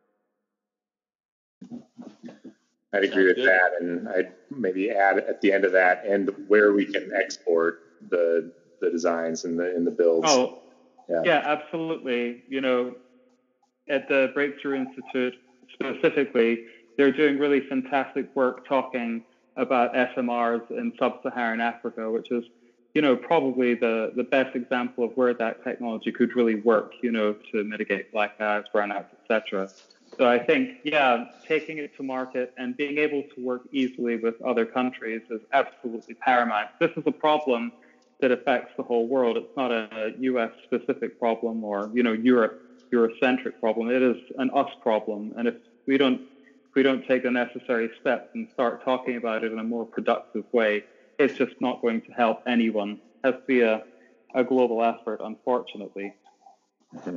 I'd agree with that, and I'd maybe add at the end of that, and where we can export the the designs and the in the builds. Oh, yeah. yeah, absolutely. You know, at the Breakthrough Institute specifically, they're doing really fantastic work talking about S M Rs in sub-Saharan Africa, which is, you know, probably the, the best example of where that technology could really work, you know, to mitigate blackouts, brownouts, et cetera. So I think, yeah, taking it to market and being able to work easily with other countries is absolutely paramount. This is a problem that affects the whole world. It's not a U S-specific problem or, you know, Europe, Eurocentric problem. It is an us problem. And if we don't if we don't take the necessary steps and start talking about it in a more productive way, it's just not going to help anyone. It has to be a, a global effort, unfortunately. Mm-hmm.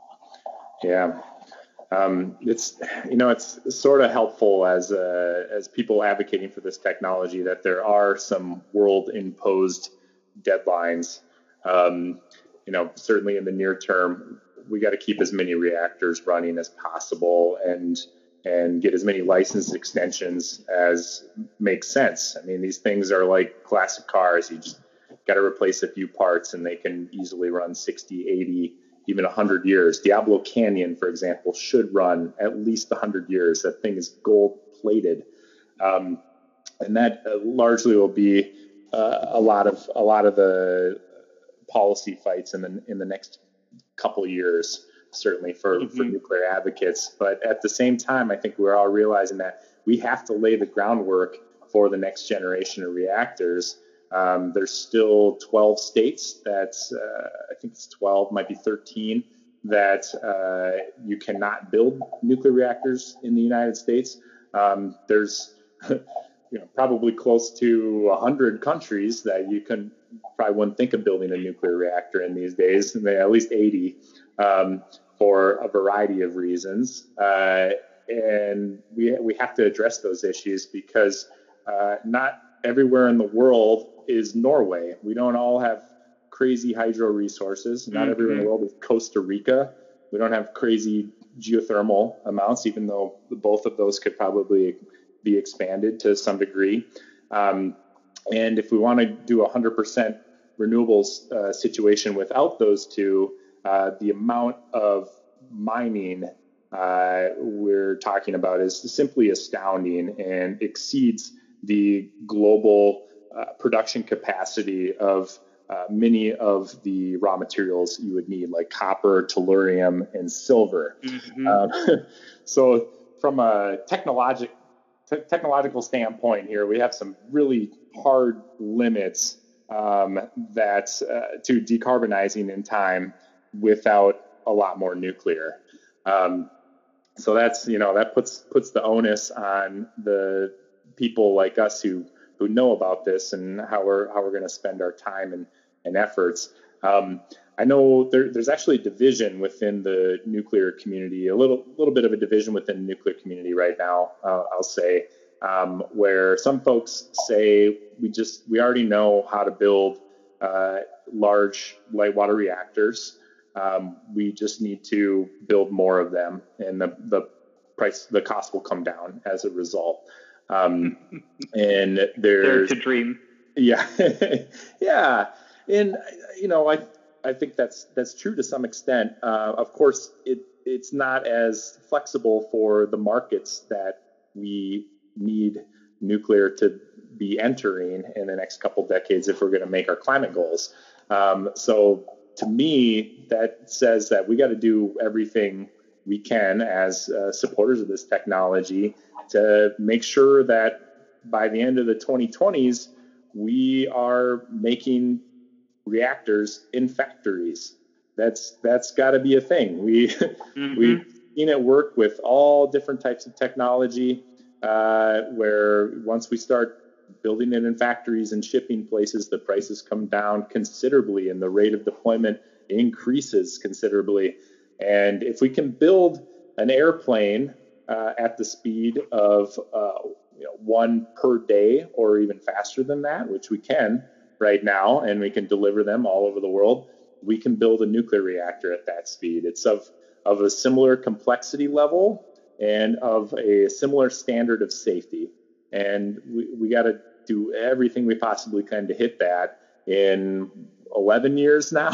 Yeah. Um, it's, you know, it's sort of helpful as uh, as people advocating for this technology that there are some world imposed deadlines. Um, you know, certainly in the near term, we got to keep as many reactors running as possible and and get as many license extensions as makes sense. I mean, these things are like classic cars. You just got to replace a few parts and they can easily run sixty, eighty, even one hundred years. Diablo Canyon, for example, should run at least one hundred years. That thing is gold plated. Um, and that uh, largely will be uh, a lot of a lot of the policy fights in the in the next couple of years, certainly for, mm-hmm. for nuclear advocates. But at the same time, I think we're all realizing that we have to lay the groundwork for the next generation of reactors. Um, there's still twelve states that, uh, I think it's twelve, might be thirteen, that uh, you cannot build nuclear reactors in the United States. Um, there's you know, probably close to one hundred countries that you can probably wouldn't think of building a nuclear reactor in these days, and at least eighty, um, for a variety of reasons. Uh, and we we have to address those issues because uh, not everywhere in the world is Norway. We don't all have crazy hydro resources. Not mm-hmm. everywhere in the world is Costa Rica. We don't have crazy geothermal amounts, even though both of those could probably be expanded to some degree. Um, and if we want to do a one hundred percent renewables uh, situation without those two, uh, the amount of mining uh, we're talking about is simply astounding and exceeds the global uh, production capacity of uh, many of the raw materials you would need, like copper, tellurium, and silver. Mm-hmm. Um, so from a technologic, te- technological standpoint here, we have some really hard limits um, that uh, to decarbonizing in time without a lot more nuclear. Um, so that's, you know, that puts puts the onus on the people like us who who know about this and how we're how we're going to spend our time and, and efforts. Um, I know there, there's actually a division within the nuclear community, a little little bit of a division within the nuclear community right now, uh, I'll say, um, where some folks say we just we already know how to build uh, large light water reactors. Um, we just need to build more of them, and the, the price, the cost will come down as a result. Um, and there's Dare to dream. Yeah, yeah, and you know, I I think that's that's true to some extent. Uh, of course, it it's not as flexible for the markets that we need nuclear to be entering in the next couple decades if we're going to make our climate goals. Um, so to me, that says that we got to do everything we can as uh, supporters of this technology to make sure that by the end of the twenty twenties, we are making reactors in factories. That's that's got to be a thing. We mm-hmm. we've seen it work with all different types of technology, uh, where once we start building it in factories and shipping places, the prices come down considerably and the rate of deployment increases considerably. And if we can build an airplane uh, at the speed of uh, you know, one per day or even faster than that, which we can right now, and we can deliver them all over the world, we can build a nuclear reactor at that speed. It's of, of a similar complexity level and of a similar standard of safety. And we, we got to do everything we possibly can to hit that in eleven years now.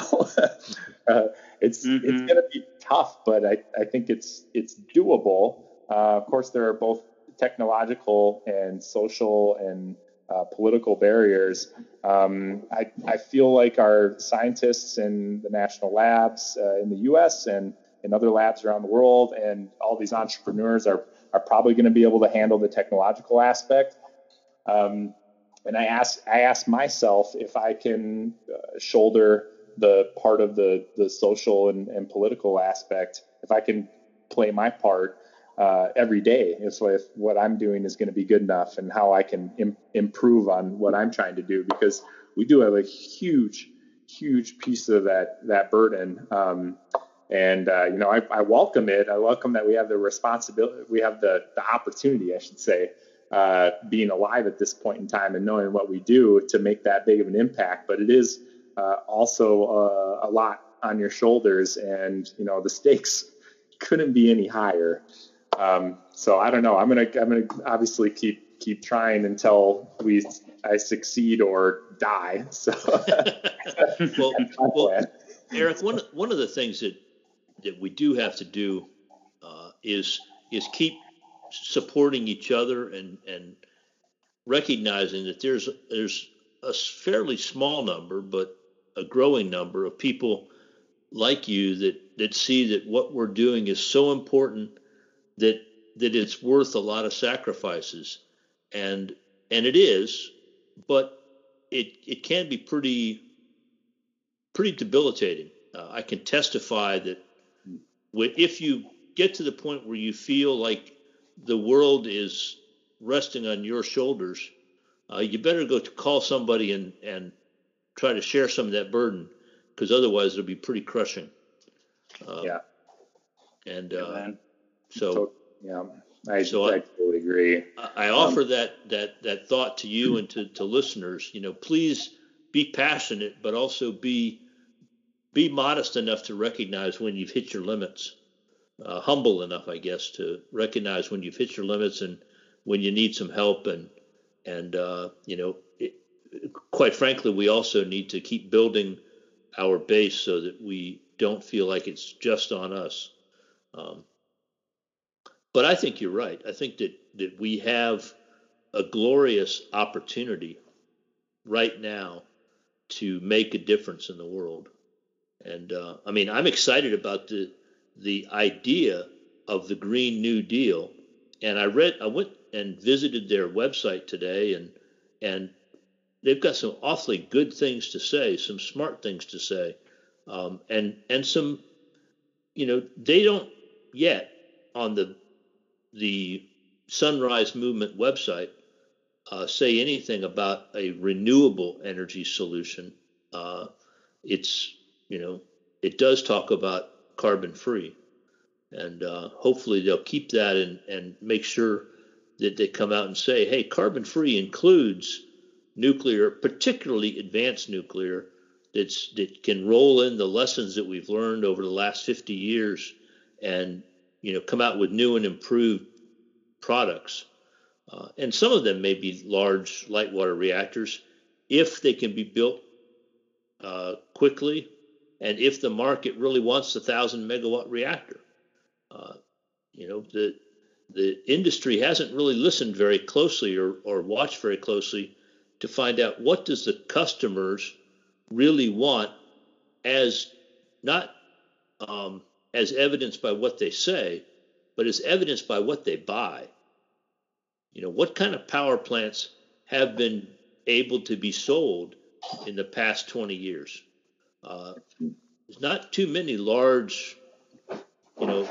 uh, it's mm-hmm. it's going to be tough, but I, I think it's it's doable. Uh, of course, there are both technological and social and uh, political barriers. Um, I, I feel like our scientists in the national labs uh, in the U S and in other labs around the world and all these entrepreneurs are are probably going to be able to handle the technological aspect. Um, and I ask, I ask myself if I can uh, shoulder the part of the, the social and, and political aspect, if I can play my part uh, every day, if, if what I'm doing is going to be good enough and how I can im- improve on what I'm trying to do, because we do have a huge, huge piece of that, that burden. Um, And, uh, you know, I, I welcome it. I welcome that we have the responsibility, we have the, the opportunity, I should say, uh, being alive at this point in time and knowing what we do to make that big of an impact. But it is uh, also uh, a lot on your shoulders, and, you know, the stakes couldn't be any higher. Um, so I don't know. I'm going to, I'm going to obviously keep, keep trying until we, I succeed or die. So, well, well, Eric, one, one of the things that, that we do have to do uh, is is keep supporting each other and and recognizing that there's there's a fairly small number, but a growing number of people like you that that see that what we're doing is so important that that it's worth a lot of sacrifices, and and it is, but it it can be pretty pretty debilitating. Uh, I can testify that if you get to the point where you feel like the world is resting on your shoulders, uh, you better go to call somebody and, and try to share some of that burden, because otherwise it'll be pretty crushing. Uh, yeah. And uh, yeah, so, yeah, I, so I, I totally agree. I, I offer um, that, that, that thought to you and to, to listeners. You know, please be passionate, but also be Be modest enough to recognize when you've hit your limits, uh, humble enough, I guess, to recognize when you've hit your limits and when you need some help. And, and uh, you know, it, quite frankly, we also need to keep building our base so that we don't feel like it's just on us. Um, but I think you're right. I think that, that we have a glorious opportunity right now to make a difference in the world. And uh, I mean, I'm excited about the the idea of the Green New Deal. And I read, I went and visited their website today, and and they've got some awfully good things to say, some smart things to say, um, and and some, you know, they don't yet on the the Sunrise Movement website uh, say anything about a renewable energy solution. Uh, it's You know, it does talk about carbon free, and uh, hopefully they'll keep that and, and make sure that they come out and say, hey, carbon free includes nuclear, particularly advanced nuclear, that's that can roll in the lessons that we've learned over the last fifty years, and you know come out with new and improved products. Uh, and some of them may be large light water reactors if they can be built uh, quickly, and if the market really wants a thousand megawatt reactor. Uh, you know the the industry hasn't really listened very closely or, or watched very closely to find out what does the customers really want, as not um, as evidenced by what they say, but as evidenced by what they buy. You know, what kind of power plants have been able to be sold in the past twenty years? Uh, there's not too many large, you know,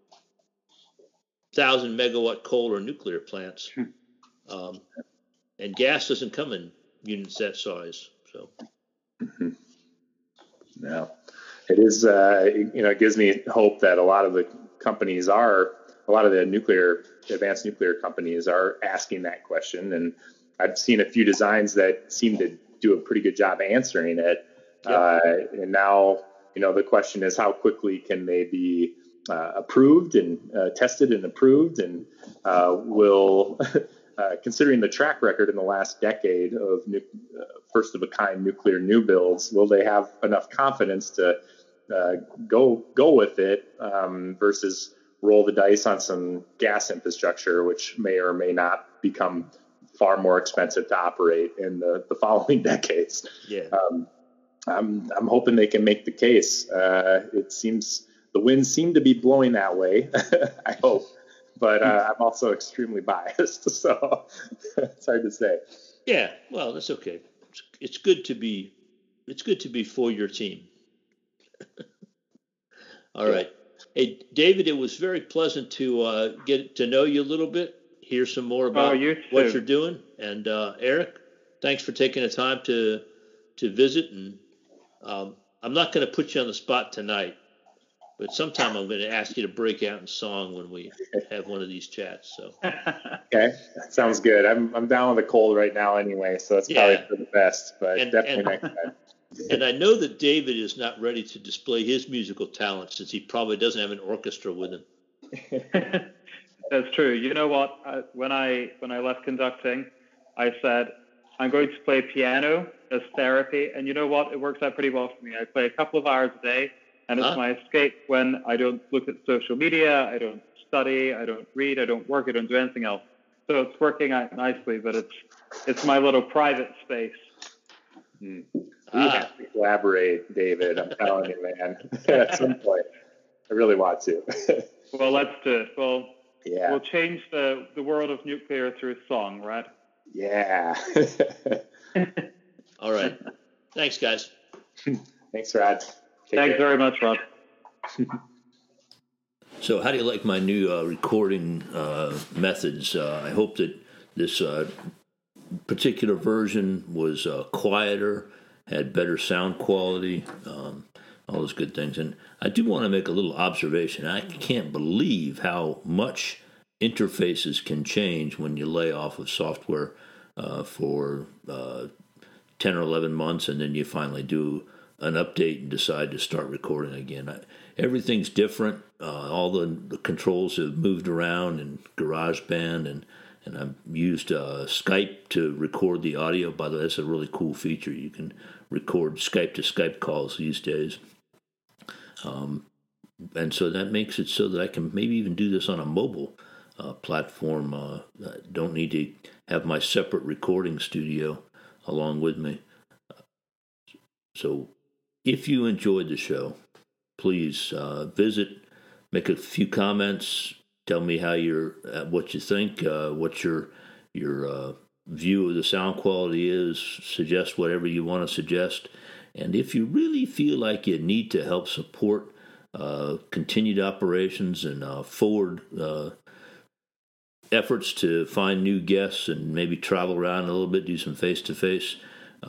thousand megawatt coal or nuclear plants, um, and gas doesn't come in units that size. So, mm-hmm. No, it is. Uh, you know, it gives me hope that a lot of the companies are, a lot of the nuclear, advanced nuclear companies are asking that question, and I've seen a few designs that seem to do a pretty good job answering it. Yep. Uh, and now, you know, the question is how quickly can they be uh, approved and uh, tested and approved, and uh, will, uh, considering the track record in the last decade of nu- uh, first of a kind nuclear new builds, will they have enough confidence to uh, go go with it um, versus roll the dice on some gas infrastructure, which may or may not become far more expensive to operate in the, the following decades. Yeah. Um, I'm I'm hoping they can make the case. Uh, it seems the winds seem to be blowing that way. I hope, but uh, I'm also extremely biased, so it's hard to say. Yeah, well, that's okay. It's, it's good to be. It's good to be for your team. All yeah. right. Hey, David, it was very pleasant to uh, get to know you a little bit, hear some more about oh, you what you're doing. And uh, Eric, thanks for taking the time to to visit. And um, I'm not going to put you on the spot tonight, but sometime I'm going to ask you to break out in song when we have one of these chats. So okay, that sounds good. I'm I'm down with the cold right now anyway, so it's probably yeah. for the best. But and, definitely and, next time. And I know that David is not ready to display his musical talent since he probably doesn't have an orchestra with him. That's true. You know what? I, when I when I left conducting, I said, I'm going to play piano as therapy. And you know what? It works out pretty well for me. I play a couple of hours a day, and it's huh? my escape when I don't look at social media, I don't study, I don't read, I don't work, I don't do anything else. So it's working out nicely, but it's it's my little private space. Hmm. We ah. have to collaborate, David. I'm telling you, man. At some point, I really want to. Well, let's do it. Well, yeah. We'll change the, the world of nuclear through song, right? Yeah. All right. Thanks, guys. Thanks, Rod. Take Thanks care. very much, Rod. So how do you like my new uh, recording uh, methods? Uh, I hope that this uh, particular version was uh, quieter, had better sound quality, um, all those good things. And I do want to make a little observation. I can't believe how much interfaces can change when you lay off of software uh, for uh, ten or eleven months, and then you finally do an update and decide to start recording again. I, everything's different. Uh, all the, the controls have moved around in GarageBand, and and I've used uh, Skype to record the audio. By the way, that's a really cool feature. You can record Skype to Skype calls these days. Um, and so that makes it so that I can maybe even do this on a mobile uh, platform. Uh, I don't need to have my separate recording studio along with me. So if you enjoyed the show, please uh, visit, make a few comments, tell me how you're, uh, what you think, uh, what your your uh, view of the sound quality is. Suggest whatever you want to suggest, and if you really feel like you need to help support uh, continued operations and uh, forward uh, efforts to find new guests and maybe travel around a little bit, do some face to face.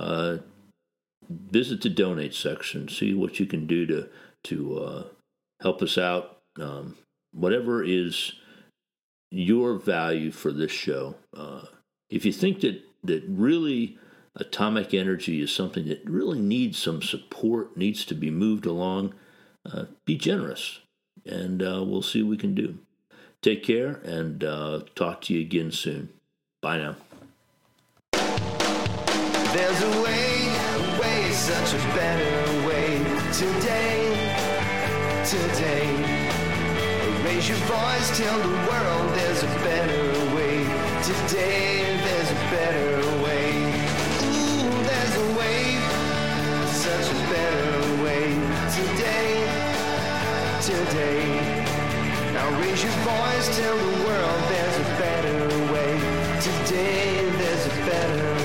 Visit the donate section, see what you can do to to uh, help us out. Um, whatever is your value for this show. Uh, if you think that, that really atomic energy is something that really needs some support, needs to be moved along. Uh, be generous, and uh, we'll see what we can do. Take care, and uh, talk to you again soon. Bye now. There's a way, a way, such a better way. Today, today. Raise your voice, tell the world there's a better way. Today, there's a better way. Ooh, there's a way, such a better way. Today, today. Now raise your voice, tell the world there's a better way. Today, there's a better way.